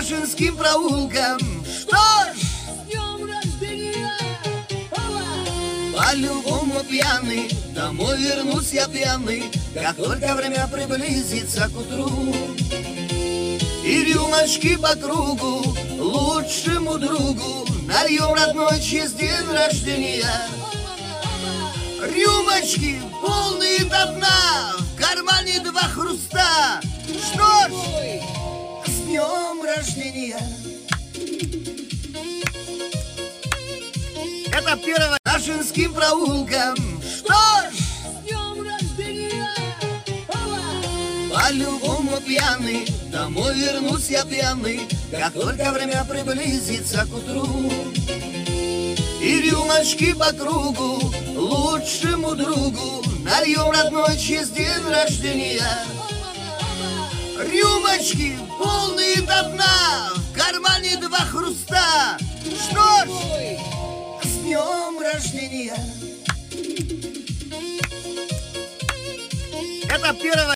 Нашинским проулкам. Что ж, С днем рождения! по-любому пьяный, домой вернусь я пьяный, как только время приблизится к утру. И рюмочки по кругу лучшему другу нальем, родной, честь день рождения. Рюмочки полные до дна, в кармане 2 хруста. Что ж, с днем рождения! Это первое. Нашинским проулкам. Что ж, С днем рождения! по-любому пьяный, домой вернусь я пьяный, как только время приблизится к утру. И рюмочки по кругу лучшему другу нальем, родной, честь день рождения. Рюмочки полные до дна, в кармане 2 хруста. Что ж, с днем рождения! Это первое.